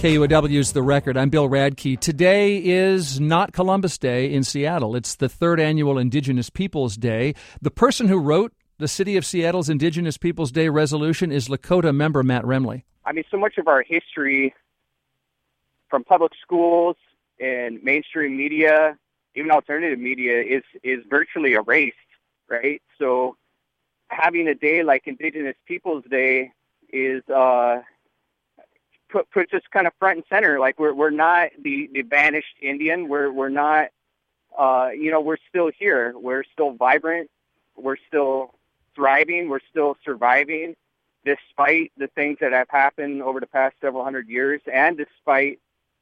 KUOW's The Record. I'm Bill Radke. Today is not Columbus Day in Seattle. It's the third annual Indigenous Peoples Day. The person who wrote the City of Seattle's Indigenous Peoples Day resolution is Lakota member Matt Remley. I mean, so much of our history from public schools and mainstream media, even alternative media, is virtually erased, right? So having a day like Indigenous Peoples Day is puts us kind of front and center. Like we're not the banished Indian. We're not we're still here. We're still vibrant. We're still thriving. We're still surviving, despite the things that have happened over the past several hundred years, and despite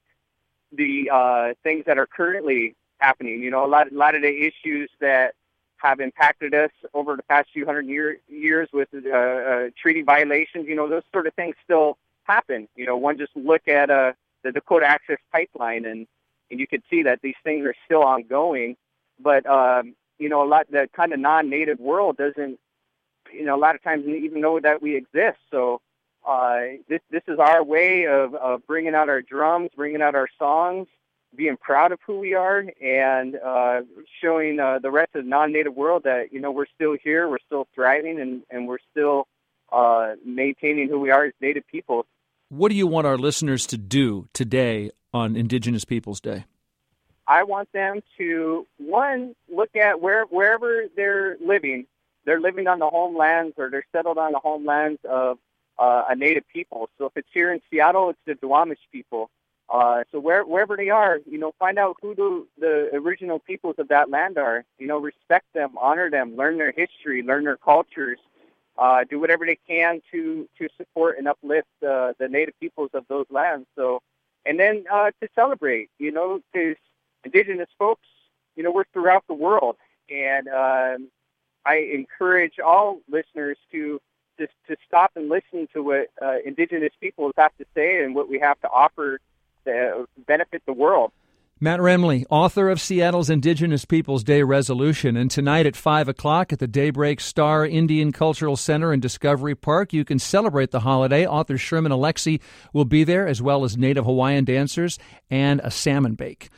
the things that are currently happening. You know, a lot of the issues that have impacted us over the past few hundred years with treaty violations. You know, those sort of things still happen. You know, one just look at the Dakota Access Pipeline, and you could see that these things are still ongoing. But the kind of non-native world doesn't, a lot of times even know that we exist. So this is our way of bringing out our drums, bringing out our songs, being proud of who we are, and showing the rest of the non-native world that we're still here, we're still thriving, and we're still maintaining who we are as Native people. What do you want our listeners to do today on Indigenous Peoples Day? I want them to, one, look at wherever they're living. They're living on the homelands, or they're settled on the homelands of a Native people. So if it's here in Seattle, it's the Duwamish people. So wherever they are, find out who the original peoples of that land are. Respect them, honor them, learn their history, learn their cultures. Do whatever they can to support and uplift the Native peoples of those lands. So, and then to celebrate, because Indigenous folks, we're throughout the world, and I encourage all listeners to stop and listen to what Indigenous peoples have to say and what we have to offer to benefit the world. Matt Remley, author of Seattle's Indigenous Peoples Day resolution. And tonight at 5 o'clock at the Daybreak Star Indian Cultural Center in Discovery Park, you can celebrate the holiday. Author Sherman Alexie will be there, as well as Native Hawaiian dancers and a salmon bake.